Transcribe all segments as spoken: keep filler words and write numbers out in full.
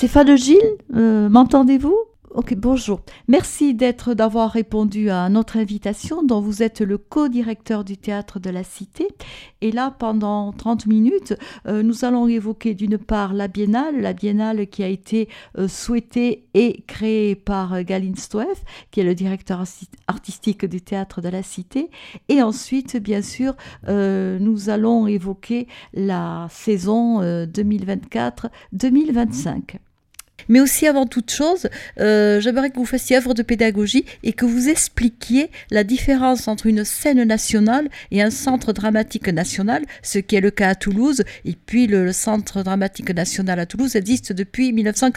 Stéphane Gilles, euh, m'entendez-vous ? Ok, bonjour. Merci d'être, d'avoir répondu à notre invitation, dont vous êtes le co-directeur du Théâtre de la Cité. Et là, pendant trente minutes, euh, nous allons évoquer d'une part la Biennale, la Biennale qui a été euh, souhaitée et créée par euh, Galine Stoev, qui est le directeur artistique du Théâtre de la Cité. Et ensuite, bien sûr, euh, nous allons évoquer la saison euh, deux mille vingt-quatre deux mille vingt-cinq. Mais aussi, avant toute chose, euh, j'aimerais que vous fassiez œuvre de pédagogie et que vous expliquiez la différence entre une scène nationale et un centre dramatique national, ce qui est le cas à Toulouse. Et puis, le, le centre dramatique national à Toulouse existe depuis mille neuf cent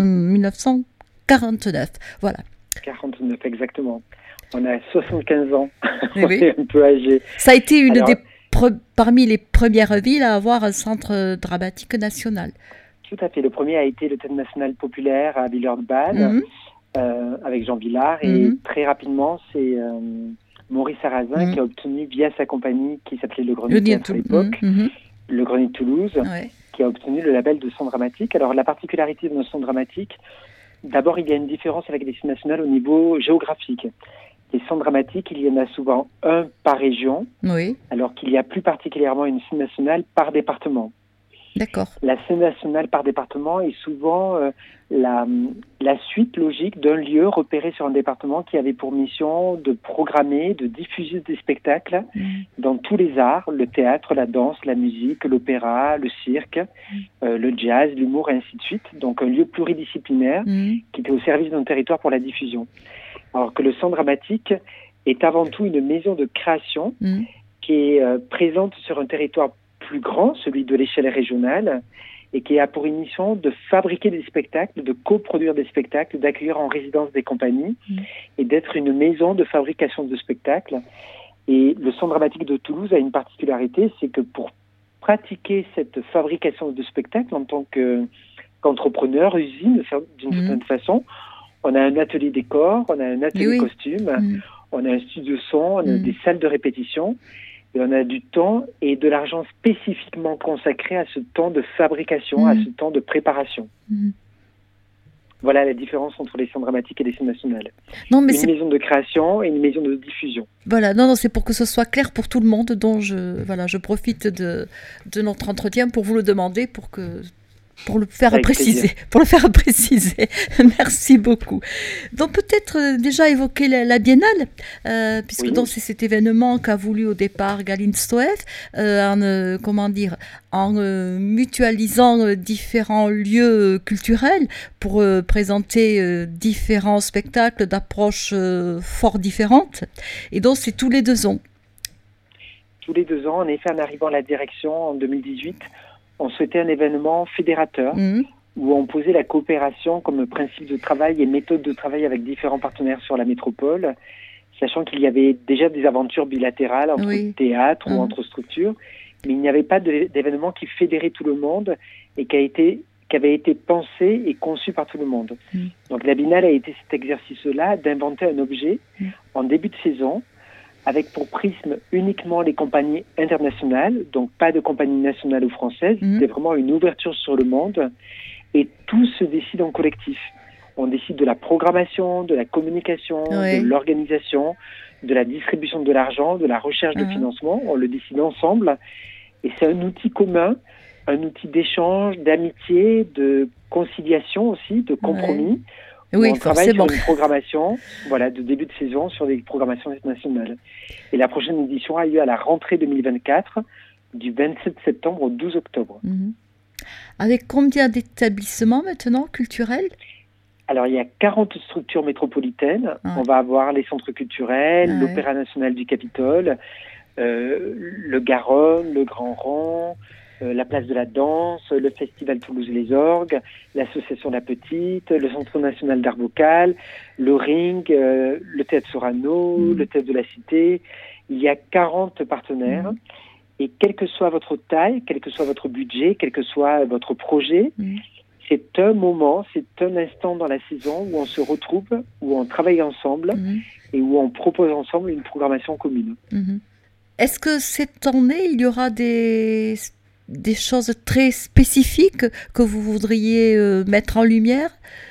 quarante-neuf. Voilà. quarante-neuf, exactement. On a soixante-quinze ans. Oui, On oui. est un peu âgé. Ça a été une Alors, des pre- parmi les premières villes à avoir un centre dramatique national. Tout à fait. Le premier a été le Théâtre national populaire à Villers-de-Bâle, Mmh. euh, avec Jean Villard. Et Mmh. très rapidement, c'est euh, Maurice Sarrazin Mmh. qui a obtenu, via sa compagnie qui s'appelait Le Grenier Le de nid de Théâtre à Toulouse. l'époque, Mmh. Le Grenier de Toulouse, Ouais. qui a obtenu le label de son dramatique. Alors, la particularité de nos sons dramatiques, d'abord, il y a une différence avec les scènes nationales au niveau géographique. Les centres dramatiques, il y en a souvent un par région, Oui, alors qu'il y a plus particulièrement une scène nationale par département. d'accord. La scène nationale par département est souvent euh, la, la suite logique d'un lieu repéré sur un département qui avait pour mission de programmer, de diffuser des spectacles Mmh. dans tous les arts, le théâtre, la danse, la musique, l'opéra, le cirque, euh, le jazz, l'humour et ainsi de suite. Donc un lieu pluridisciplinaire Mmh. qui était au service d'un territoire pour la diffusion. Alors que le centre dramatique est avant tout une maison de création Mmh. qui est euh, présente sur un territoire plus grand, celui de l'échelle régionale, et qui a pour une mission de fabriquer des spectacles, de coproduire des spectacles, d'accueillir en résidence des compagnies, Mmh. et d'être une maison de fabrication de spectacles. Et le Centre dramatique de Toulouse a une particularité, c'est que pour pratiquer cette fabrication de spectacles en tant que, qu'entrepreneur, usine, d'une Mmh. certaine façon, on a un atelier décor, on a un atelier Oui. costume, Mmh. on a un studio son, on a Mm. des salles de répétition, et on a du temps et de l'argent spécifiquement consacré à ce temps de fabrication, Mm. à ce temps de préparation. Mm. Voilà la différence entre les scènes dramatiques et les scènes nationales. Non, mais Une c'est maison de création et une maison de diffusion. voilà, non, non, c'est pour que ce soit clair pour tout le monde, dont je voilà, je profite de de notre entretien pour vous le demander, pour que pour le faire Avec préciser, plaisir. pour le faire préciser. Merci beaucoup. Donc peut-être euh, déjà évoquer la, la Biennale, euh, puisque Oui. donc c'est cet événement qu'a voulu au départ Galine Stoev, euh, en euh, comment dire, en euh, mutualisant euh, différents lieux culturels pour euh, présenter euh, différents spectacles d'approches euh, fort différentes. Et donc c'est tous les deux ans. Tous les deux ans, en effet, en arrivant à la direction en deux mille dix-huit, on souhaitait un événement fédérateur Mmh. où on posait la coopération comme principe de travail et méthode de travail avec différents partenaires sur la métropole, sachant qu'il y avait déjà des aventures bilatérales entre Oui. théâtres Mhm. ou entre structures, mais il n'y avait pas de- d'événement qui fédérait tout le monde et qui, a été, qui avait été pensé et conçu par tout le monde. Mhm. Donc la Biennale a été cet exercice-là d'inventer un objet Mhm. en début de saison, avec pour prisme uniquement les compagnies internationales, donc pas de compagnies nationales ou françaises. Mhm. C'était vraiment une ouverture sur le monde et tout se décide en collectif. On décide de la programmation, de la communication, Ouais. de l'organisation, de la distribution de l'argent, de la recherche de Mhm. financement. On le décide ensemble et c'est un outil commun, un outil d'échange, d'amitié, de conciliation aussi, de compromis. Où Oui, on travaille forcément. sur une programmation, voilà, de début de saison sur des programmations internationales. Et la prochaine édition a lieu à la rentrée deux mille vingt-quatre, du vingt-sept septembre au douze octobre. Mhm. Avec combien d'établissements maintenant culturels? Alors, il y a quarante structures métropolitaines. Ouais. On va avoir les centres culturels, Ouais. l'Opéra national du Capitole, euh, le Garonne, le Grand Rond, euh, la place de la danse, le Festival Toulouse-les Orgues, l'association La Petite, le Centre national d'art vocal, le Ring, euh, le Théâtre Sorano, Mm. le Théâtre de la Cité. Il y a quarante partenaires. Mm. Et quelle que soit votre taille, quel que soit votre budget, quel que soit votre projet, Mm. c'est un moment, c'est un instant dans la saison où on se retrouve, où on travaille ensemble Mhm. et où on propose ensemble une programmation commune. Mhm. Est-ce que cette année, il y aura des des choses très spécifiques que vous voudriez euh, mettre en lumière?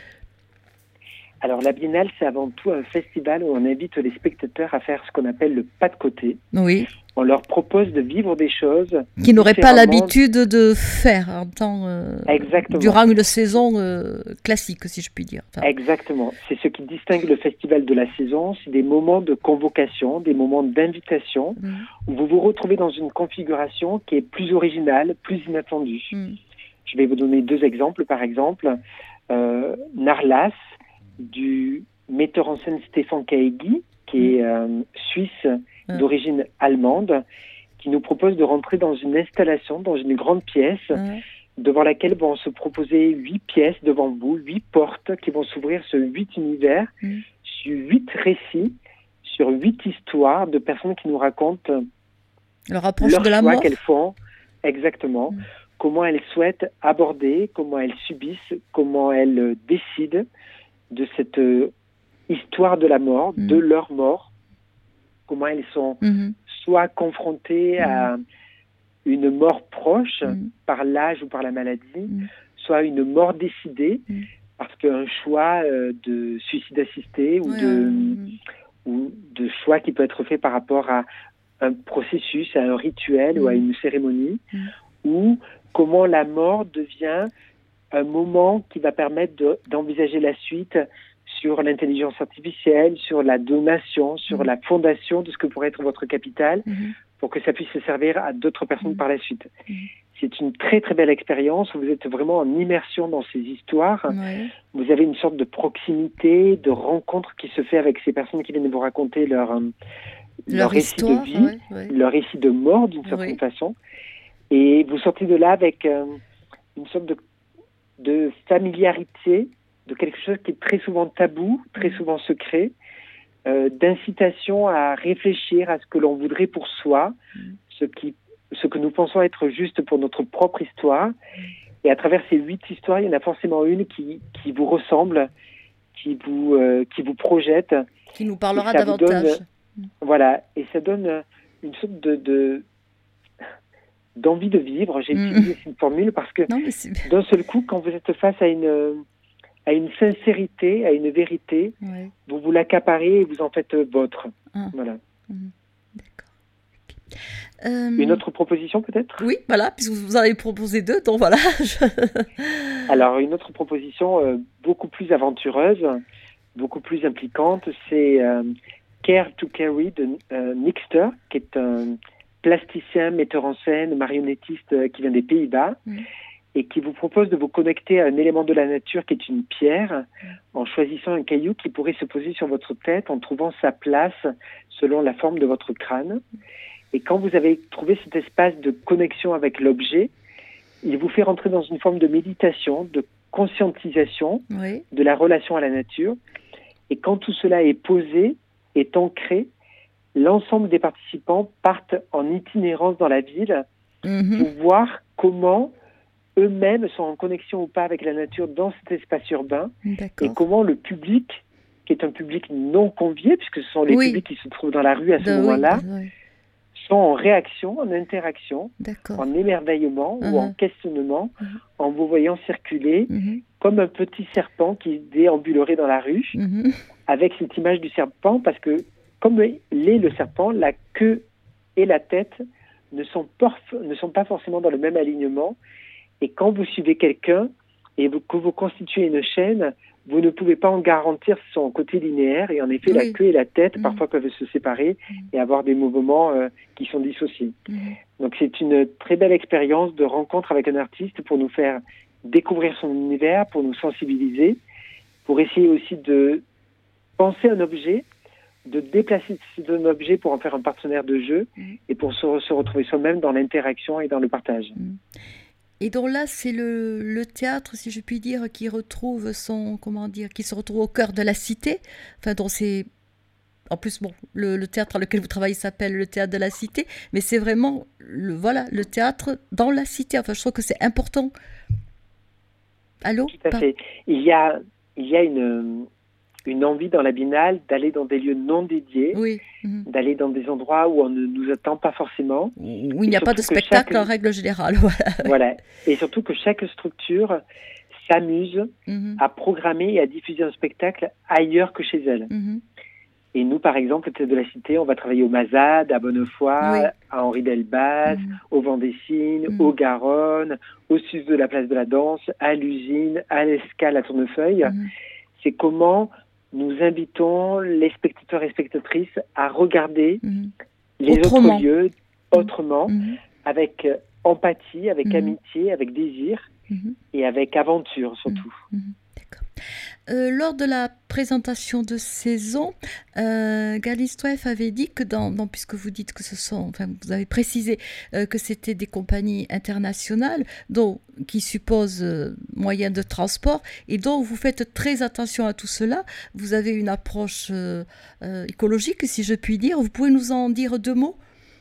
Alors la Biennale, c'est avant tout un festival où on invite les spectateurs à faire ce qu'on appelle le pas de côté. Oui. On leur propose de vivre des choses qu'ils n'auraient pas l'habitude de faire en temps, euh, Exactement. durant une saison euh, classique, si je puis dire. Enfin... Exactement. C'est ce qui distingue le festival de la saison. C'est des moments de convocation, des moments d'invitation, mmh. où vous vous retrouvez dans une configuration qui est plus originale, plus inattendue. Mmh. Je vais vous donner deux exemples. Par exemple, euh, Narlas, du metteur en scène Stefan Kaegi, qui est euh, suisse, d'origine allemande, qui nous propose de rentrer dans une installation, dans une grande pièce, mmh. devant laquelle vont se proposer huit pièces devant vous, huit portes qui vont s'ouvrir sur huit univers, mmh. sur huit récits, sur huit histoires de personnes qui nous racontent leur approche leurs de la choix mort. qu'elles font, exactement, mmh. comment elles souhaitent aborder, comment elles subissent, comment elles décident de cette euh, histoire de la mort, mmh. de leur mort, comment elles sont mmh. soit confrontées mmh. à une mort proche mmh. par l'âge ou par la maladie, mmh. soit une mort décidée mmh. parce qu'un choix euh, de suicide assisté ou, ouais, de, mmh. ou de choix qui peut être fait par rapport à un processus, à un rituel mmh. ou à une cérémonie, mmh. ou comment la mort devient un moment qui va permettre de, d'envisager la suite sur l'intelligence artificielle, sur la donation, sur mmh. la fondation de ce que pourrait être votre capital, mmh. pour que ça puisse se servir à d'autres personnes mmh. par la suite. Mmh. C'est une très très belle expérience, vous êtes vraiment en immersion dans ces histoires, ouais. vous avez une sorte de proximité, de rencontre qui se fait avec ces personnes qui viennent vous raconter leur, leur, leur récit histoire, de vie, ouais, ouais. leur récit de mort d'une certaine ouais. façon, et vous sortez de là avec euh, une sorte de, de familiarité, de quelque chose qui est très souvent tabou, très souvent secret, euh, d'incitation à réfléchir à ce que l'on voudrait pour soi, mmh. ce, qui, ce que nous pensons être juste pour notre propre histoire. Et à travers ces huit histoires, il y en a forcément une qui, qui vous ressemble, qui vous, euh, qui vous projette. Qui nous parlera davantage. Donne, voilà, et ça donne une sorte de... de d'envie de vivre. J'ai mmh. utilisé cette formule parce que non, d'un seul coup, quand vous êtes face à une... à une sincérité, à une vérité, ouais. vous vous l'accaparez et vous en faites votre. Ah. Voilà. Mmh. D'accord. Okay. Euh... Une autre proposition peut-être ? Oui, voilà, puisque vous en avez proposé deux, donc voilà. Alors, une autre proposition euh, beaucoup plus aventureuse, beaucoup plus impliquante, c'est euh, Care to Carry de euh, Nixter, qui est un plasticien, metteur en scène, marionnettiste euh, qui vient des Pays-Bas. Mmh. et qui vous propose de vous connecter à un élément de la nature qui est une pierre, en choisissant un caillou qui pourrait se poser sur votre tête en trouvant sa place selon la forme de votre crâne. Et quand vous avez trouvé cet espace de connexion avec l'objet, il vous fait rentrer dans une forme de méditation, de conscientisation oui. de la relation à la nature. Et quand tout cela est posé, est ancré, l'ensemble des participants partent en itinérance dans la ville mm-hmm. pour voir comment eux-mêmes sont en connexion ou pas avec la nature dans cet espace urbain. D'accord. Et comment le public, qui est un public non convié, puisque ce sont les oui. publics qui se trouvent dans la rue à ce de, moment-là, oui, oui. sont en réaction, en interaction, D'accord. en émerveillement uh-huh. ou en questionnement, uh-huh. en vous voyant circuler uh-huh. comme un petit serpent qui déambulerait dans la rue, uh-huh. avec cette image du serpent, parce que comme l'est le serpent, la queue et la tête ne sont, pas, ne sont pas forcément dans le même alignement. Et quand vous suivez quelqu'un et vous, que vous constituez une chaîne, vous ne pouvez pas en garantir son côté linéaire. Et en effet, oui. la queue et la tête, mmh. parfois, peuvent se séparer mmh. et avoir des mouvements euh, qui sont dissociés. Mmh. Donc, c'est une très belle expérience de rencontre avec un artiste pour nous faire découvrir son univers, pour nous sensibiliser, pour essayer aussi de penser un objet, de déplacer un objet pour en faire un partenaire de jeu mmh. et pour se, se retrouver soi-même dans l'interaction et dans le partage. Mmh. Et donc là, c'est le, le théâtre, si je puis dire, qui retrouve son, comment dire, qui se retrouve au cœur de la cité. Enfin, donc c'est, en plus, bon, le, le théâtre à lequel vous travaillez s'appelle le théâtre de la cité, mais c'est vraiment, le, voilà, le théâtre dans la cité. Enfin, je trouve que c'est important. Allô ? Tout à fait. Il y a, il y a une, une envie dans la Biennale d'aller dans des lieux non dédiés, oui. Mmh. d'aller dans des endroits où on ne nous attend pas forcément. Où il n'y a pas de spectacle chaque... en règle générale. Voilà. Voilà. Et surtout que chaque structure s'amuse mmh. à programmer et à diffuser un spectacle ailleurs que chez elle. Mmh. Et nous, par exemple, peut-être de la Cité, on va travailler au Mazade, à Bonnefoy, oui. à Henri Delbas, mmh. au Vendée-Signe, mmh. au Garonne, au sud de la Place de la Danse, à l'Usine, à l'Escale, à Tournefeuille. Mmh. C'est comment nous invitons les spectateurs et spectatrices à regarder mmh. les autrement. autres lieux autrement, mmh. avec empathie, avec mmh. amitié, avec désir mmh. et avec aventure surtout. Mmh. D'accord. Euh, lors de la présentation de saison, euh, Galistouef avait dit que dans, dans, puisque vous dites que ce sont, enfin vous avez précisé euh, que c'était des compagnies internationales, donc qui supposent euh, moyens de transport, et donc vous faites très attention à tout cela. Vous avez une approche euh, euh, écologique, si je puis dire. Vous pouvez nous en dire deux mots ?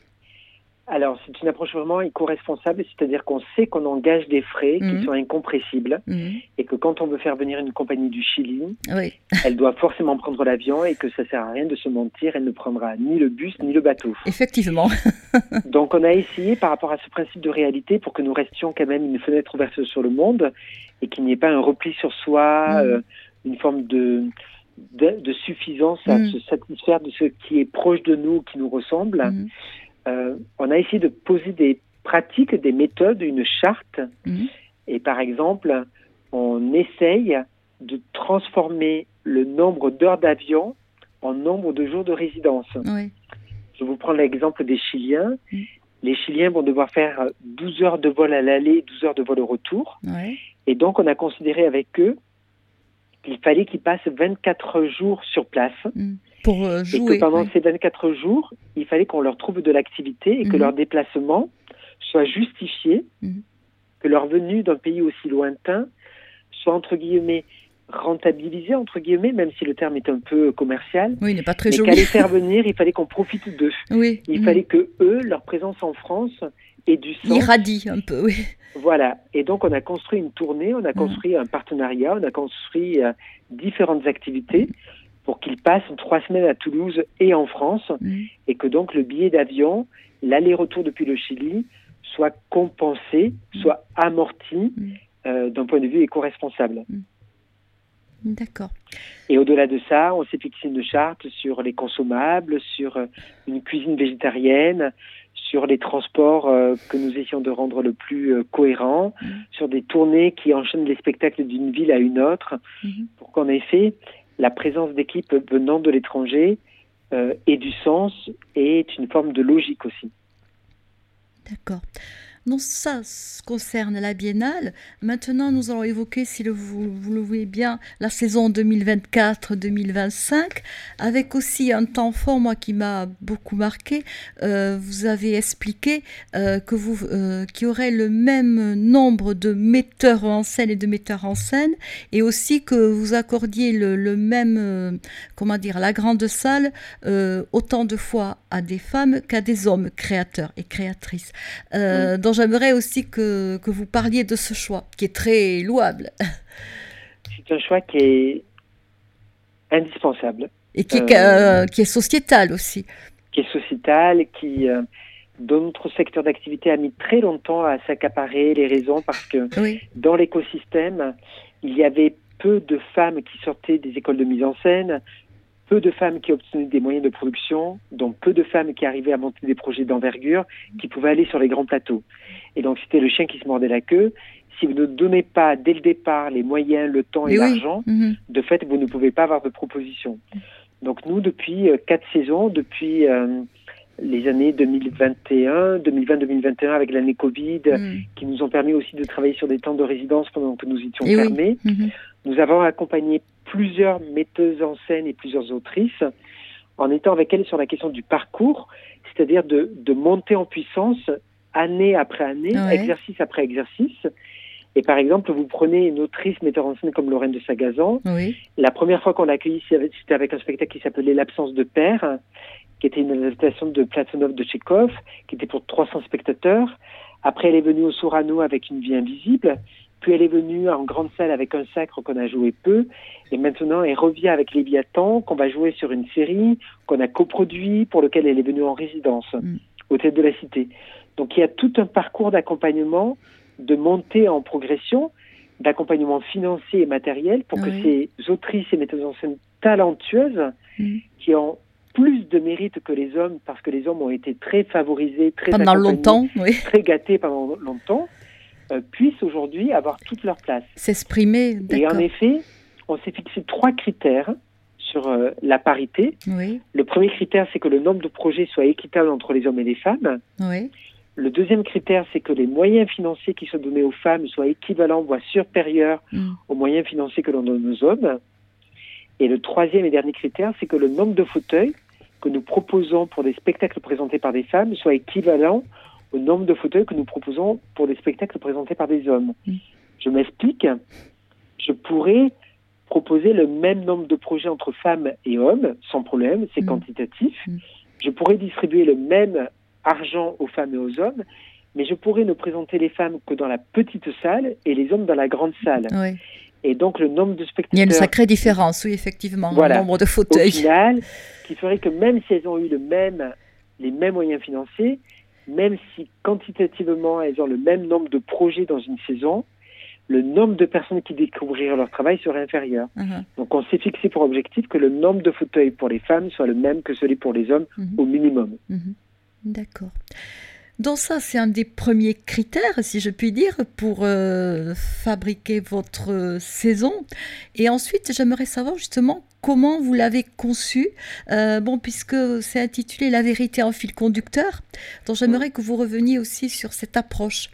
Alors, c'est une approche vraiment éco-responsable, c'est-à-dire qu'on sait qu'on engage des frais mmh. qui sont incompressibles mmh. et que quand on veut faire venir une compagnie du Chili, oui. elle doit forcément prendre l'avion et que ça ne sert à rien de se mentir, elle ne prendra ni le bus ni le bateau. Effectivement. Donc, on a essayé par rapport à ce principe de réalité pour que nous restions quand même une fenêtre ouverte sur le monde et qu'il n'y ait pas un repli sur soi, mmh. euh, une forme de, de, de suffisance à mmh. se satisfaire de ce qui est proche de nous, qui nous ressemble. Mmh. Euh, on a essayé de poser des pratiques, des méthodes, une charte. Mmh. Et par exemple, on essaye de transformer le nombre d'heures d'avion en nombre de jours de résidence. Oui. Je vous prends l'exemple des Chiliens. Mmh. Les Chiliens vont devoir faire douze heures de vol à l'aller, douze heures de vol au retour. Oui. Et donc, on a considéré avec eux qu'il fallait qu'ils passent vingt-quatre jours sur place. Mmh. Pour euh, jouer, et que pendant oui. ces vingt-quatre jours, il fallait qu'on leur trouve de l'activité et mmh. que leur déplacement soit justifié, mmh. que leur venue d'un pays aussi lointain soit, entre guillemets, rentabilisée, entre guillemets, même si le terme est un peu commercial. Oui, il n'est pas très mais joli. Qu'à les faire venir, il fallait qu'on profite d'eux. Oui. Il mmh. fallait que eux, leur présence en France, ait du sens. Irradie un peu, oui. Voilà. Et donc, on a construit une tournée, on a construit mmh. un partenariat, on a construit euh, différentes activités pour qu'ils passent trois semaines à Toulouse et en France, mmh. et que donc le billet d'avion, l'aller-retour depuis le Chili, soit compensé, mmh. soit amorti mmh. euh, d'un point de vue éco-responsable. Mmh. D'accord. Et au-delà de ça, on s'est fixé une charte sur les consommables, sur une cuisine végétarienne, sur les transports euh, que nous essayons de rendre le plus euh, cohérent, mmh. sur des tournées qui enchaînent les spectacles d'une ville à une autre, mmh. pour qu'en effet, la présence d'équipes venant de l'étranger euh, ait du sens et est une forme de logique aussi. D'accord. Donc ça concerne la Biennale. Maintenant, nous allons évoquer, si le, vous, vous le voulez bien, la saison deux mille vingt-quatre deux mille vingt-cinq, avec aussi un temps fort, moi, qui m'a beaucoup marqué. Euh, vous avez expliqué euh, que vous, euh, qu'il y aurait le même nombre de metteurs en scène et de metteurs en scène, et aussi que vous accordiez le, le même, euh, comment dire, la grande salle, euh, autant de fois à des femmes qu'à des hommes créateurs et créatrices. Euh, mmh. Donc, j'aimerais aussi que, que vous parliez de ce choix, qui est très louable. C'est un choix qui est indispensable. Et qui est, euh, euh, qui est sociétal aussi. Qui est sociétal, qui, euh, dans notre secteur d'activité, a mis très longtemps à s'accaparer les raisons, parce que oui. dans l'écosystème, il y avait peu de femmes qui sortaient des écoles de mise en scène, peu de femmes qui obtenaient des moyens de production, donc peu de femmes qui arrivaient à monter des projets d'envergure, qui pouvaient aller sur les grands plateaux. Et donc c'était le chien qui se mordait la queue. Si vous ne donnez pas dès le départ les moyens, le temps et oui. l'argent, mmh. de fait, vous ne pouvez pas avoir de proposition. Donc nous, depuis euh, quatre saisons, depuis euh, les années deux mille vingt et un, deux mille vingt, deux mille vingt et un, avec l'année Covid, mmh. qui nous ont permis aussi de travailler sur des temps de résidence pendant que nous étions et fermés, oui. mmh. nous avons accompagné plusieurs metteuses en scène et plusieurs autrices, en étant avec elles sur la question du parcours, c'est-à-dire de, de monter en puissance année après année, ouais. exercice après exercice. Et par exemple, vous prenez une autrice metteur en scène comme Lorraine de Sagazan. Oui. La première fois qu'on l'a accueillie, c'était avec un spectacle qui s'appelait L'absence de père, qui était une adaptation de Platonov de Tchekhov, qui était pour trois cents spectateurs. Après, elle est venue au Sorano avec Une vie invisible, puis elle est venue en grande salle avec un sacre qu'on a joué peu, et maintenant elle revient avec Léviathan, qu'on va jouer sur une série, qu'on a coproduit, pour lequel elle est venue en résidence, mmh. au Théâtre de la Cité. Donc il y a tout un parcours d'accompagnement, de montée en progression, d'accompagnement financier et matériel, pour oui. que ces autrices et metteuses en scène talentueuses, mmh. qui ont plus de mérite que les hommes, parce que les hommes ont été très favorisés, très pendant longtemps, oui. très gâtés pendant longtemps, euh, puissent aujourd'hui avoir toute leur place. S'exprimer, d'accord. Et en effet, on s'est fixé trois critères sur euh, la parité. Oui. Le premier critère, c'est que le nombre de projets soit équitable entre les hommes et les femmes. Oui. Le deuxième critère, c'est que les moyens financiers qui sont donnés aux femmes soient équivalents, voire supérieurs mm. aux moyens financiers que l'on donne aux hommes. Et le troisième et dernier critère, c'est que le nombre de fauteuils que nous proposons pour des spectacles présentés par des femmes soit équivalent au nombre de fauteuils que nous proposons pour des spectacles présentés par des hommes. Mm. Je m'explique. Je pourrais proposer le même nombre de projets entre femmes et hommes, sans problème, c'est mmh. quantitatif. Mmh. Je pourrais distribuer le même argent aux femmes et aux hommes, mais je pourrais ne présenter les femmes que dans la petite salle et les hommes dans la grande salle. Oui. Et donc le nombre de spectateurs... Il y a une sacrée différence, oui, effectivement, voilà, le nombre de fauteuils. Au final, qui ferait que même si elles ont eu le même, les mêmes moyens financiers, même si quantitativement elles ont le même nombre de projets dans une saison, le nombre de personnes qui découvriraient leur travail serait inférieur. Uh-huh. Donc on s'est fixé pour objectif que le nombre de fauteuils pour les femmes soit le même que celui pour les hommes, uh-huh. au minimum. Uh-huh. D'accord. Donc ça, c'est un des premiers critères, si je puis dire, pour euh, fabriquer votre euh, saison. Et ensuite, j'aimerais savoir justement comment vous l'avez conçu. Euh, bon, puisque c'est intitulé « La vérité en fil conducteur », donc j'aimerais mmh. que vous reveniez aussi sur cette approche.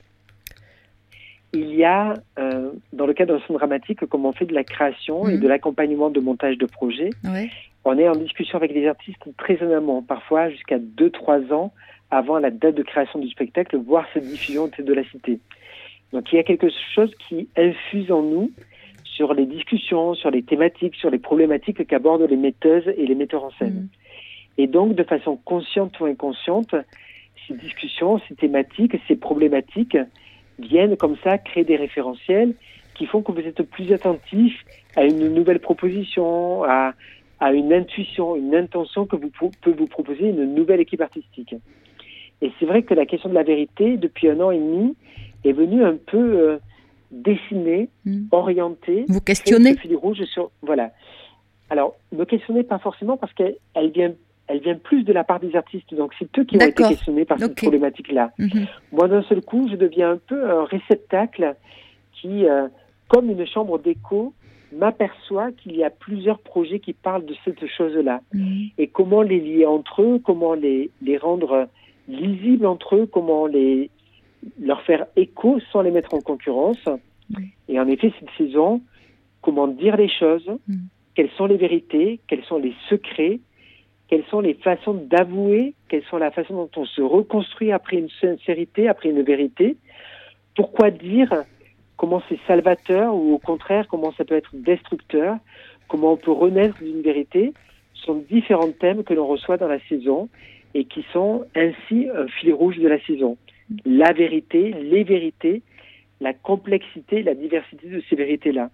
Il y a, euh, dans le cadre d'un son dramatique, comme on fait de la création mmh. et de l'accompagnement de montage de projet, ouais. on est en discussion avec les artistes très en amont, parfois jusqu'à deux trois ans avant la date de création du spectacle, voire cette diffusion de la Cité. Donc il y a quelque chose qui infuse en nous sur les discussions, sur les thématiques, sur les problématiques qu'abordent les metteuses et les metteurs en scène. Mmh. Et donc, de façon consciente ou inconsciente, ces discussions, ces thématiques, ces problématiques viennent comme ça créer des référentiels qui font que vous êtes plus attentif à une nouvelle proposition, à, à une intuition, une intention que vous peut vous proposer une nouvelle équipe artistique. Et c'est vrai que la question de la vérité, depuis un an et demi, est venue un peu euh, dessiner, mmh. orienter, vous questionner, le fil rouge sur voilà. Alors, me questionner pas forcément parce qu'elle elle vient Elle vient plus de la part des artistes, donc c'est eux qui D'accord. ont été questionnés par okay. cette problématique-là. Mm-hmm. Moi, d'un seul coup, je deviens un peu un réceptacle qui, euh, comme une chambre d'écho, m'aperçoit qu'il y a plusieurs projets qui parlent de cette chose-là. Mm-hmm. Et comment les lier entre eux, comment les, les rendre lisibles entre eux, comment les, leur faire écho sans les mettre en concurrence. Mm-hmm. Et en effet, cette saison, comment dire les choses, mm-hmm. quelles sont les vérités, quels sont les secrets, quelles sont les façons d'avouer, quelles sont la façon dont on se reconstruit après une sincérité, après une vérité. Pourquoi dire comment c'est salvateur ou au contraire comment ça peut être destructeur, comment on peut renaître d'une vérité. Ce sont différents thèmes que l'on reçoit dans la saison et qui sont ainsi un fil rouge de la saison. La vérité, les vérités, la complexité, la diversité de ces vérités-là.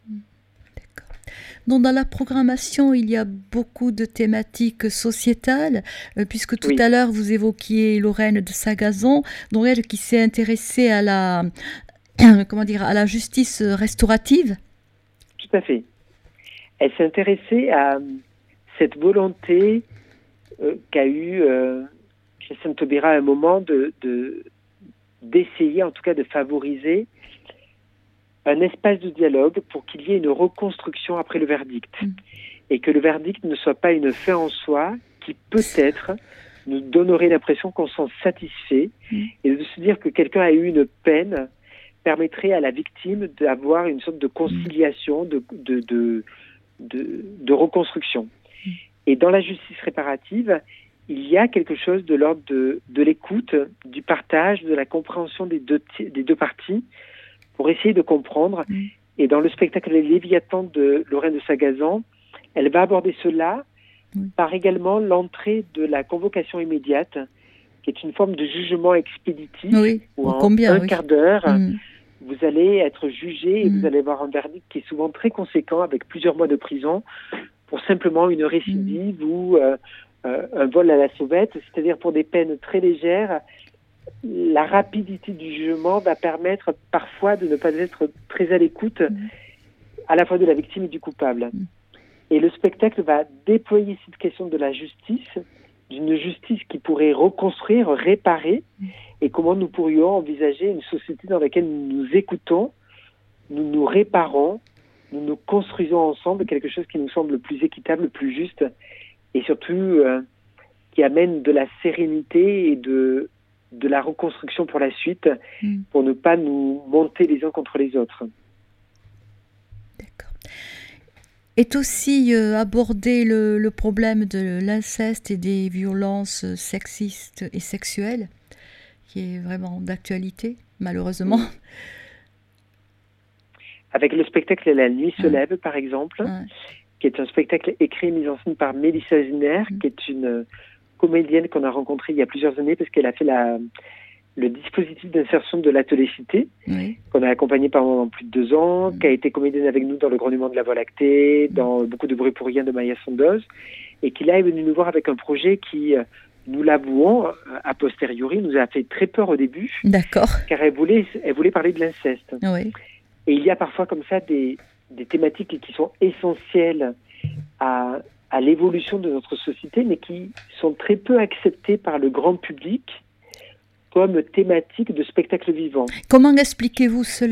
Donc, dans la programmation, il y a beaucoup de thématiques sociétales, euh, puisque tout oui. à l'heure, vous évoquiez Lorraine de Sagazon, donc elle qui s'est intéressée à la, comment dire, à la justice restaurative. Tout à fait. Elle s'est intéressée à cette volonté euh, qu'a eue euh, Christiane Taubira à un moment de, de, d'essayer, en tout cas de favoriser un espace de dialogue pour qu'il y ait une reconstruction après le verdict. Mmh. Et que le verdict ne soit pas une fin en soi qui peut-être nous donnerait l'impression qu'on s'en satisfait. Mmh. Et de se dire que quelqu'un a eu une peine permettrait à la victime d'avoir une sorte de conciliation, de, de, de, de, de reconstruction. Mmh. Et dans la justice réparative, il y a quelque chose de l'ordre de, de l'écoute, du partage, de la compréhension des deux, des deux parties, pour essayer de comprendre. Mmh. Et dans le spectacle Les Léviathans de Lorraine de Sagazan, elle va aborder cela mmh. par également l'entrée de la convocation immédiate, qui est une forme de jugement expéditif, oui, où en combien, un oui. quart d'heure, mmh. vous allez être jugé et mmh. vous allez avoir un verdict qui est souvent très conséquent avec plusieurs mois de prison pour simplement une récidive mmh. ou euh, euh, un vol à la sauvette, c'est-à-dire pour des peines très légères. La rapidité du jugement va permettre parfois de ne pas être très à l'écoute mmh. à la fois de la victime et du coupable. Mmh. Et le spectacle va déployer cette question de la justice, d'une justice qui pourrait reconstruire, réparer, mmh. et comment nous pourrions envisager une société dans laquelle nous nous écoutons, nous nous réparons, nous nous construisons ensemble quelque chose qui nous semble plus équitable, plus juste, et surtout euh, qui amène de la sérénité et de, de la reconstruction pour la suite, mmh. pour ne pas nous monter les uns contre les autres. D'accord. Est aussi euh, abordé le, le problème de l'inceste et des violences sexistes et sexuelles, qui est vraiment d'actualité, malheureusement. Avec le spectacle La Nuit se lève, ouais. par exemple, ouais. qui est un spectacle écrit et mis en scène par Mélissa Ziner, mmh. qui est une comédienne qu'on a rencontrée il y a plusieurs années, parce qu'elle a fait la, le dispositif d'insertion de l'Atelier Cité, oui. qu'on a accompagné pendant plus de deux ans, mmh. qui a été comédienne avec nous dans Le Grognement de la Voie lactée, mmh. dans Beaucoup de bruit pour rien de Maya Sandoz, et qui là est venue nous voir avec un projet qui... nous l'avouons, a posteriori, nous a fait très peur au début. D'accord. Car elle voulait, elle voulait parler de l'inceste. Oui. Et il y a parfois comme ça des, des thématiques qui sont essentielles à, à l'évolution de notre société, mais qui sont très peu acceptées par le grand public comme thématiques de spectacle vivant. Comment expliquez-vous cela ?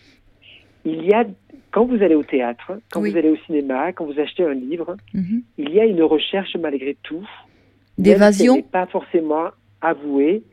Il y a, quand vous allez au théâtre, quand oui. vous allez au cinéma, quand vous achetez un livre, mm-hmm. il y a une recherche malgré tout d'évasion, n'est pas forcément avouée,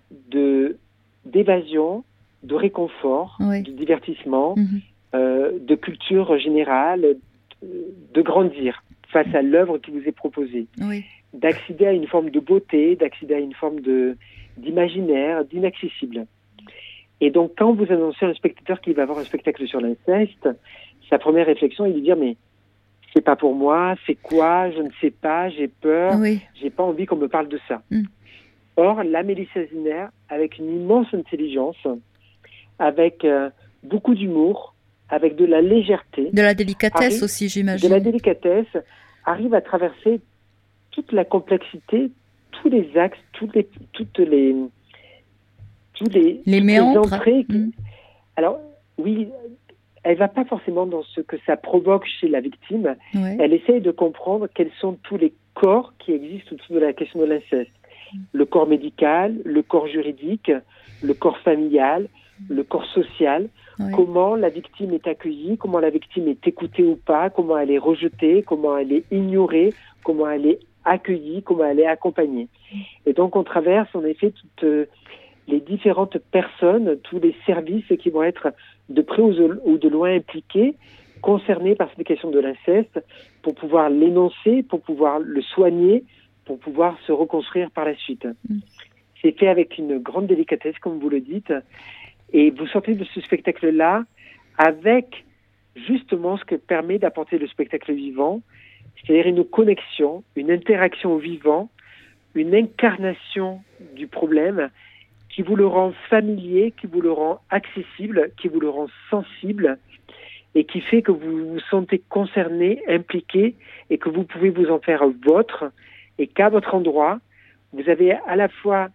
de d'évasion, de réconfort, oui. de divertissement, mm-hmm. euh, de culture générale, de, de grandir face à l'œuvre qui vous est proposée, oui. d'accéder à une forme de beauté, d'accéder à une forme de d'imaginaire, d'inaccessible. Et donc, quand vous annoncez à un spectateur qu'il va avoir un spectacle sur l'inceste, sa première réflexion est de dire mais c'est pas pour moi, c'est quoi, je ne sais pas, j'ai peur, oui. j'ai pas envie qu'on me parle de ça. Mm. Or, la Mélissa Ziner, avec une immense intelligence, avec euh, beaucoup d'humour, avec de la légèreté. De la délicatesse arrive, aussi, j'imagine. De la délicatesse, arrive à traverser toute la complexité, tous les axes, toutes les, toutes les, tous les, les toutes méandres. Les entrées. Mm. Alors, oui, elle va pas forcément dans ce que ça provoque chez la victime. Ouais. Elle essaye de comprendre quels sont tous les corps qui existent autour de la question de l'inceste. Mm. Le corps médical, le corps juridique, le corps familial, mm. le corps social. Ouais. Comment la victime est accueillie, comment la victime est écoutée ou pas, comment elle est rejetée, comment elle est ignorée, comment elle est accueillie, comment elle est accompagnée. Mm. Et donc on traverse en effet toutes euh, les différentes personnes, tous les services qui vont être de près ou de loin impliqués, concernés par cette question de l'inceste, pour pouvoir l'énoncer, pour pouvoir le soigner, pour pouvoir se reconstruire par la suite. Mm. C'est fait avec une grande délicatesse, comme vous le dites, et vous sortez de ce spectacle-là avec justement ce que permet d'apporter le spectacle vivant, c'est-à-dire une connexion, une interaction au vivant, une incarnation du problème qui vous le rend familier, qui vous le rend accessible, qui vous le rend sensible et qui fait que vous vous sentez concerné, impliqué et que vous pouvez vous en faire vôtre et qu'à votre endroit, vous avez à la fois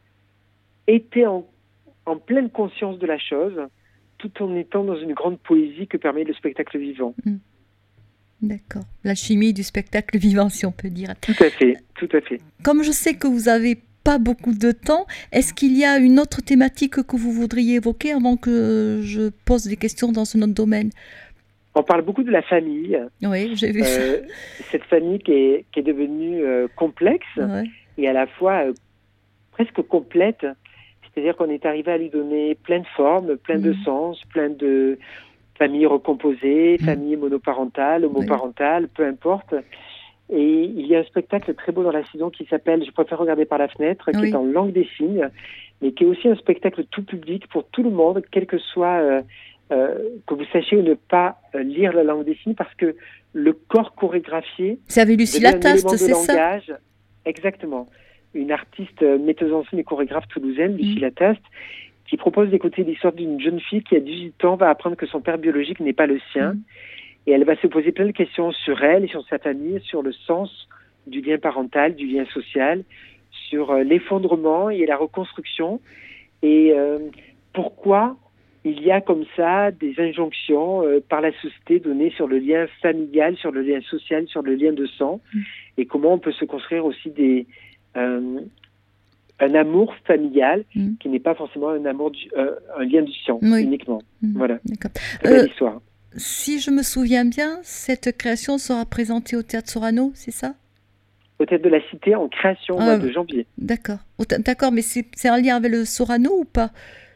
été en, en pleine conscience de la chose tout en étant dans une grande poésie que permet le spectacle vivant. Mmh. D'accord. La chimie du spectacle vivant, si on peut dire. Tout à fait, tout à fait. Comme je sais que vous avez pas beaucoup de temps, est-ce qu'il y a une autre thématique que vous voudriez évoquer avant que je pose des questions dans ce autre domaine ? On parle beaucoup de la famille. Oui, j'ai vu euh, ça. Cette famille qui est, qui est devenue euh, complexe ouais. et à la fois euh, presque complète. C'est-à-dire qu'on est arrivé à lui donner plein de formes, plein mmh. de sens, plein de familles recomposées, mmh. familles monoparentales, homoparentales, oui. peu importe. Et il y a un spectacle très beau dans la saison qui s'appelle « Je préfère regarder par la fenêtre », qui oui. est en langue des signes, mais qui est aussi un spectacle tout public pour tout le monde, quel que soit, euh, euh, que vous sachiez ou ne pas euh, lire la langue des signes, parce que le corps chorégraphié... C'est avec Lucie Lataste, c'est langage, ça ? Exactement. Une artiste, euh, metteuse en scène et chorégraphe toulousaine, Lucie mmh. Lataste, qui propose d'écouter l'histoire d'une jeune fille qui, à dix-huit ans, va apprendre que son père biologique n'est pas le sien. Mmh. Et elle va se poser plein de questions sur elle et sur sa famille, sur le sens du lien parental, du lien social, sur euh, l'effondrement et la reconstruction. Et euh, pourquoi il y a comme ça des injonctions euh, par la société données sur le lien familial, sur le lien social, sur le lien de sang, mmh. et comment on peut se construire aussi des... Euh, un amour familial mmh. qui n'est pas forcément un amour du, euh, un lien du sang oui. uniquement. Mmh. Voilà. D'accord. C'est euh, l'histoire. Si je me souviens bien, cette création sera présentée au Théâtre Sorano, c'est ça? Au Théâtre de la Cité en création ah, au mois de janvier. D'accord. D'accord, mais c'est, c'est un lien avec le Sorano ou pas?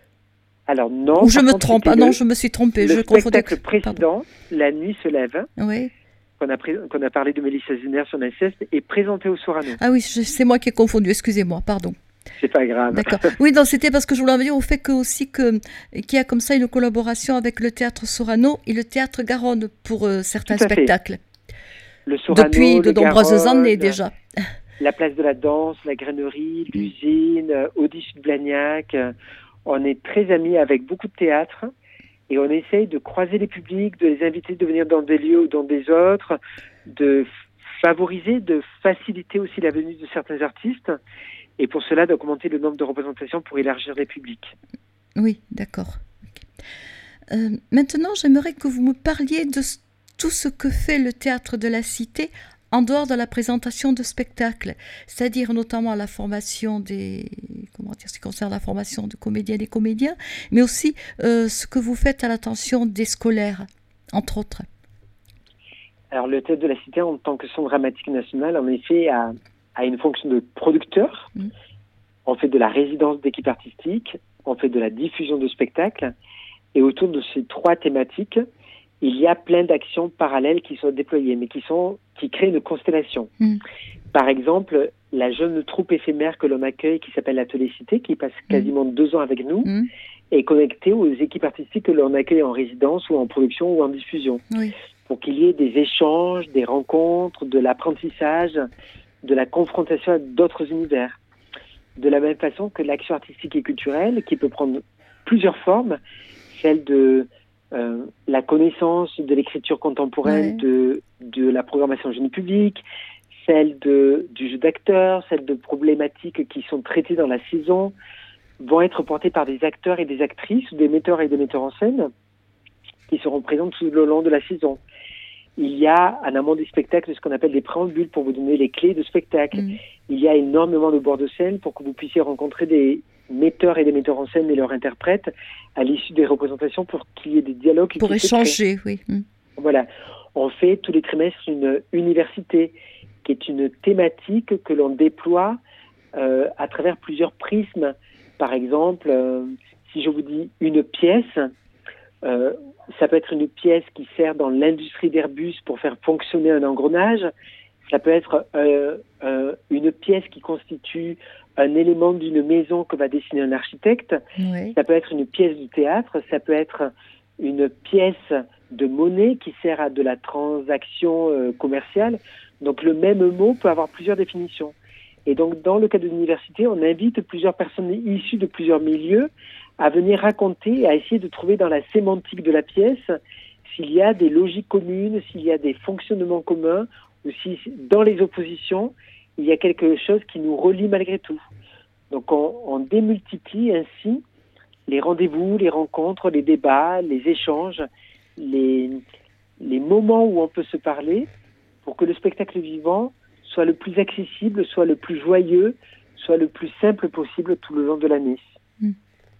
Alors non. Ou je me trompe. Ah non, je me suis trompée. Le je spectacle précédent, La Nuit se lève. Oui. Qu'on a, pré... qu'on a parlé de Mélissa Ziner sur l'inceste, est présenté au Sorano. Ah oui, je... c'est moi qui ai confondu. Excusez-moi, pardon. C'est pas grave. D'accord. Oui, non, c'était parce que je voulais en venir au fait que aussi que qu'il y a comme ça une collaboration avec le Théâtre Sorano et le Théâtre Garonne pour euh, certains spectacles. Le Sorano, depuis de le nombreuses Garonne, années déjà. La Place de la Danse, la Grainerie, l'Usine, Audi Sud-Blagnac. On est très amis avec beaucoup de théâtres et on essaye de croiser les publics, de les inviter de venir dans des lieux ou dans des autres, de favoriser, de faciliter aussi la venue de certains artistes. Et pour cela, d'augmenter le nombre de représentations pour élargir les publics. Oui, d'accord. Euh, maintenant, j'aimerais que vous me parliez de tout ce que fait le Théâtre de la Cité en dehors de la présentation de spectacles, c'est-à-dire notamment la formation des, comment dire, ce qui concerne la formation de comédiennes et comédiens, mais aussi euh, ce que vous faites à l'attention des scolaires, entre autres. Alors, le Théâtre de la Cité, en tant que Centre dramatique national, en effet, a... a une fonction de producteur. Mmh. On fait de la résidence d'équipe artistique, on fait de la diffusion de spectacles. Et autour de ces trois thématiques, il y a plein d'actions parallèles qui sont déployées, mais qui, sont, qui créent une constellation. Mmh. Par exemple, la jeune troupe éphémère que l'on accueille, qui s'appelle l'Atelier Cité, qui passe quasiment mmh. deux ans avec nous, mmh. est connectée aux équipes artistiques que l'on accueille en résidence ou en production ou en diffusion. Oui. Pour qu'il y ait des échanges, des rencontres, de l'apprentissage, de la confrontation à d'autres univers. De la même façon que l'action artistique et culturelle, qui peut prendre plusieurs formes, celle de euh, la connaissance de l'écriture contemporaine, ouais. de, de la programmation jeune public, celle de, du jeu d'acteurs, celle de problématiques qui sont traitées dans la saison, vont être portées par des acteurs et des actrices, ou des metteurs et des metteurs en scène, qui seront présents tout le long de la saison. Il y a, en amont des spectacles, ce qu'on appelle des préambules pour vous donner les clés de spectacle. Mmh. Il y a énormément de bords de scène pour que vous puissiez rencontrer des metteurs et des metteurs en scène et leurs interprètes à l'issue des représentations pour qu'il y ait des dialogues. Pour échanger, oui. Mmh. Voilà. On fait tous les trimestres une université qui est une thématique que l'on déploie euh, à travers plusieurs prismes. Par exemple, euh, si je vous dis une pièce, Euh, ça peut être une pièce qui sert dans l'industrie d'Airbus pour faire fonctionner un engrenage. Ça peut être euh, euh, une pièce qui constitue un élément d'une maison que va dessiner un architecte. Oui. Ça peut être une pièce de théâtre. Ça peut être une pièce de monnaie qui sert à de la transaction euh, commerciale. Donc le même mot peut avoir plusieurs définitions. Et donc dans le cas de l'université, on invite plusieurs personnes issues de plusieurs milieux à venir raconter et à essayer de trouver dans la sémantique de la pièce s'il y a des logiques communes, s'il y a des fonctionnements communs, ou si dans les oppositions, il y a quelque chose qui nous relie malgré tout. Donc on, on démultiplie ainsi les rendez-vous, les rencontres, les débats, les échanges, les, les moments où on peut se parler pour que le spectacle vivant soit le plus accessible, soit le plus joyeux, soit le plus simple possible tout le long de l'année. Mmh.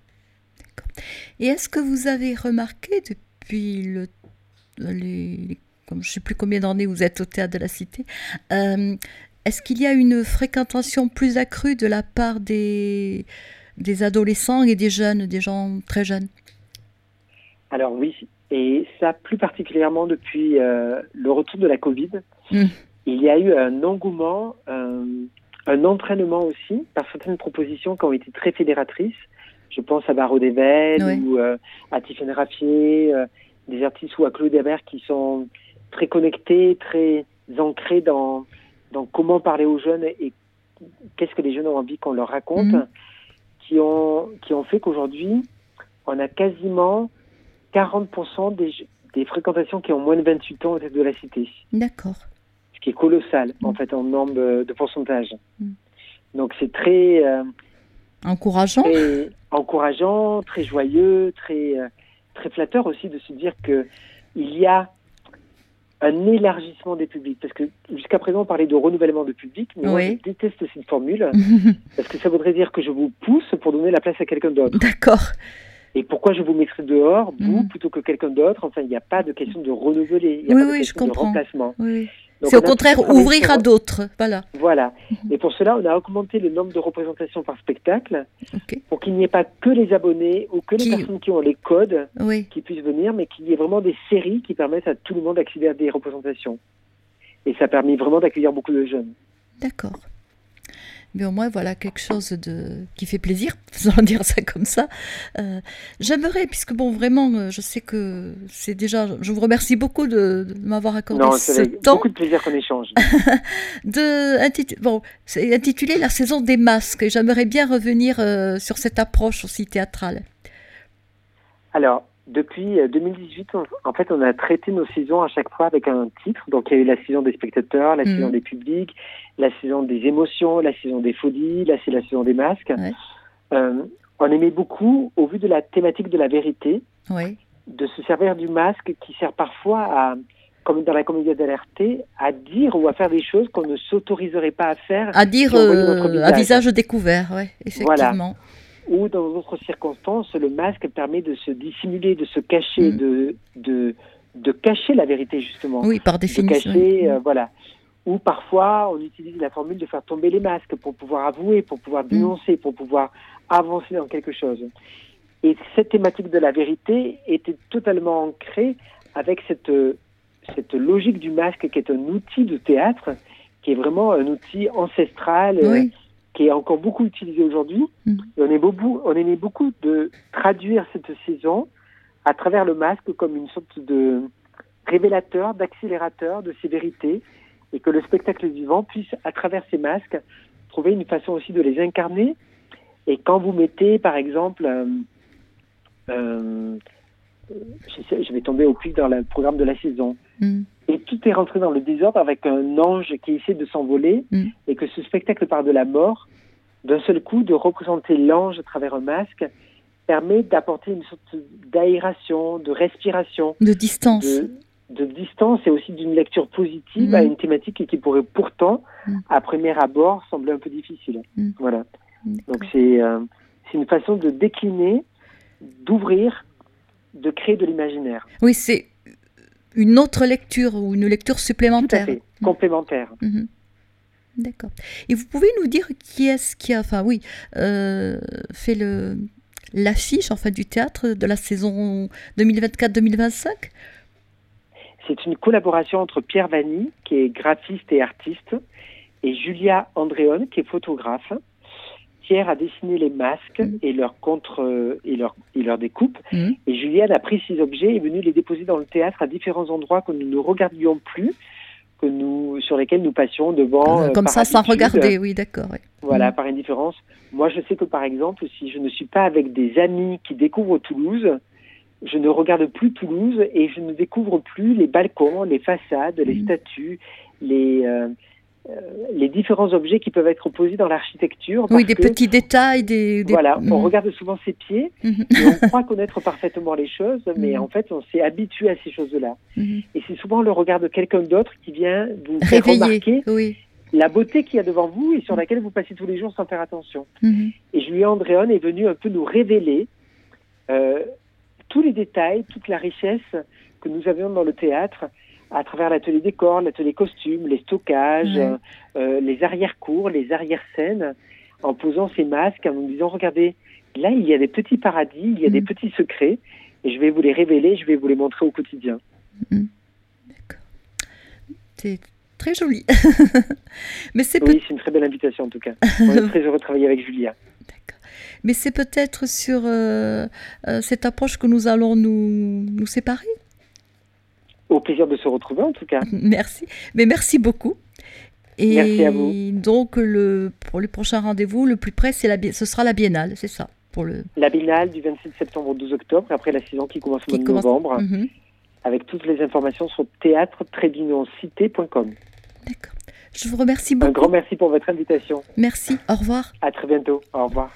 Et est-ce que vous avez remarqué depuis le, les, comme je ne sais plus combien d'années vous êtes au Théâtre de la Cité, euh, est-ce qu'il y a une fréquentation plus accrue de la part des, des adolescents et des jeunes, des gens très jeunes? Alors oui, et ça plus particulièrement depuis euh, le retour de la Covid. Mmh. Il y a eu un engouement, un, un entraînement aussi par certaines propositions qui ont été très fédératrices. Je pense à Barreau d'Ével oui. ou euh, à Tiffaine Raffier, euh, des artistes ou à Claude Hébert qui sont très connectés, très ancrés dans, dans comment parler aux jeunes et qu'est-ce que les jeunes ont envie qu'on leur raconte, mmh. qui ont, qui ont fait qu'aujourd'hui, on a quasiment quarante pour cent des, des fréquentations qui ont moins de vingt-huit ans au théâtre de la Cité. D'accord. Ce qui est colossal, mmh. en fait, en nombre de, de pourcentage. Mmh. Donc, c'est très... Euh, encourageant. Très encourageant, très joyeux, très, euh, très flatteur aussi de se dire qu'il y a un élargissement des publics. Parce que jusqu'à présent, on parlait de renouvellement de public, mais oui. moi, je déteste cette formule, parce que ça voudrait dire que je vous pousse pour donner la place à quelqu'un d'autre. D'accord. Et pourquoi je vous mettrai dehors, vous, mmh. plutôt que quelqu'un d'autre? Enfin, il n'y a pas de question de renouveler, il n'y a oui, pas de oui, question de remplacement. Oui. Donc, c'est au contraire ouvrir sur... à d'autres. Voilà. Voilà. Et pour cela, on a augmenté le nombre de représentations par spectacle okay. pour qu'il n'y ait pas que les abonnés ou que les qui... personnes qui ont les codes oui. qui puissent venir, mais qu'il y ait vraiment des séries qui permettent à tout le monde d'accéder à des représentations. Et ça a permis vraiment d'accueillir beaucoup de jeunes. D'accord. Mais au moins, voilà quelque chose de qui fait plaisir, faisons dire ça comme ça. Euh, j'aimerais, puisque bon, vraiment, je sais que c'est déjà... Je vous remercie beaucoup de, de m'avoir accordé non, ce c'est temps. beaucoup de plaisir qu'on échange. de, intitu- bon, c'est intitulé La saison des masques. Et j'aimerais bien revenir euh, sur cette approche aussi théâtrale. Alors, depuis deux mille dix-huit, on, en fait, on a traité nos saisons à chaque fois avec un titre. Donc, il y a eu la saison des spectateurs, la mmh. saison des publics, la saison des émotions, la saison des folies, là, c'est la saison des masques. Ouais. Euh, on aimait beaucoup, au vu de la thématique de la vérité, ouais. de se servir du masque qui sert parfois à, comme dans la comédie d'Alerte, à dire ou à faire des choses qu'on ne s'autoriserait pas à faire. À dire euh, à visage découvert, oui, effectivement. Voilà. Ou dans d'autres circonstances, le masque permet de se dissimuler, de se cacher, mmh. de, de, de cacher la vérité, justement. Oui, par définition. De cacher, oui. euh, voilà. Ou parfois, on utilise la formule de faire tomber les masques pour pouvoir avouer, pour pouvoir dénoncer, mmh. pour pouvoir avancer dans quelque chose. Et cette thématique de la vérité était totalement ancrée avec cette, cette logique du masque qui est un outil de théâtre, qui est vraiment un outil ancestral, oui. euh, qui est encore beaucoup utilisé aujourd'hui. Mmh. Et on aimait beaucoup, on aimait beaucoup de traduire cette saison à travers le masque comme une sorte de révélateur, d'accélérateur de ces vérités, et que le spectacle vivant puisse, à travers ces masques, trouver une façon aussi de les incarner. Et quand vous mettez, par exemple, euh, euh, je, sais, je vais tomber au puits dans le programme de la saison, mmh. et tout est rentré dans le désordre avec un ange qui essaie de s'envoler, mmh. et que ce spectacle part de la mort, d'un seul coup, de représenter l'ange à travers un masque, permet d'apporter une sorte d'aération, de respiration. De distance. De, de distance et aussi d'une lecture positive mmh. à une thématique qui pourrait pourtant, mmh. à premier abord, sembler un peu difficile. Mmh. Voilà. D'accord. Donc c'est, euh, c'est une façon de décliner, d'ouvrir, de créer de l'imaginaire. Oui, c'est une autre lecture ou une lecture supplémentaire. Tout à fait, mmh. complémentaire. Mmh. D'accord. Et vous pouvez nous dire qui est-ce qui a, enfin oui, euh, fait le, l'affiche en fait, du théâtre de la saison deux mille vingt-quatre deux mille vingt-cinq? C'est une collaboration entre Pierre Vanny, qui est graphiste et artiste, et Julia Andréon, qui est photographe. Pierre a dessiné les masques mmh. et leurs contre et leurs et leurs découpes, mmh. et Julia a pris ces objets et est venue les déposer dans le théâtre à différents endroits que nous ne regardions plus, que nous sur lesquels nous passions devant. Euh, comme ça, habitude. Sans regarder, oui, d'accord. Oui. Voilà, mmh. par indifférence. Moi, je sais que par exemple, si je ne suis pas avec des amis qui découvrent Toulouse, je ne regarde plus Toulouse et je ne découvre plus les balcons, les façades, les mmh. statues, les, euh, euh, les différents objets qui peuvent être posés dans l'architecture. Oui, des petits détails. Des, des... Voilà, mmh. on regarde souvent ses pieds mmh. et on croit connaître parfaitement les choses, mais mmh. en fait, on s'est habitué à ces choses-là. Mmh. Et c'est souvent le regard de quelqu'un d'autre qui vient vous faire Réveiller, remarquer oui. la beauté qu'il y a devant vous et sur laquelle vous passez tous les jours sans faire attention. Mmh. Et Julia Andréon est venue un peu nous révéler euh, tous les détails, toute la richesse que nous avions dans le théâtre à travers l'atelier décor, l'atelier costume, les stockages, mmh. euh, les arrière-cours, les arrière-scènes, en posant ces masques, en nous disant, regardez, là, il y a des petits paradis, il y a mmh. des petits secrets, et je vais vous les révéler, je vais vous les montrer au quotidien. Mmh. D'accord. C'est très joli. Mais c'est oui, peut... c'est une très belle invitation, en tout cas. On est très heureux de travailler avec Julia. D'accord. Mais c'est peut-être sur euh, euh, cette approche que nous allons nous, nous séparer. Au plaisir de se retrouver, en tout cas. Merci. Mais merci beaucoup. Et merci à vous. Donc, le, pour le prochain rendez-vous, le plus près, c'est la, ce sera la Biennale, c'est ça pour le... La Biennale du vingt-sept septembre au douze octobre, après la saison qui commence au mois de commence... novembre, mm-hmm. avec toutes les informations sur théâtre tiret d'union cité point com. D'accord. Je vous remercie beaucoup. Un grand merci pour votre invitation. Merci, au revoir. À très bientôt, au revoir.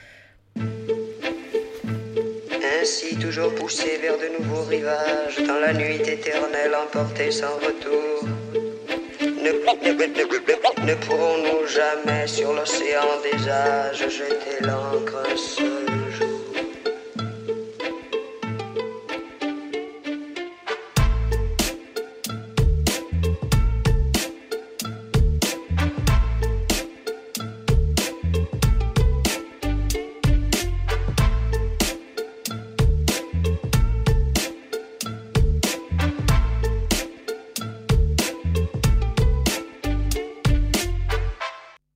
Ainsi toujours poussé vers de nouveaux rivages, dans la nuit éternelle emportée sans retour. Ne, ne, ne, ne pourrons-nous jamais sur l'océan des âges jeter l'ancre seul?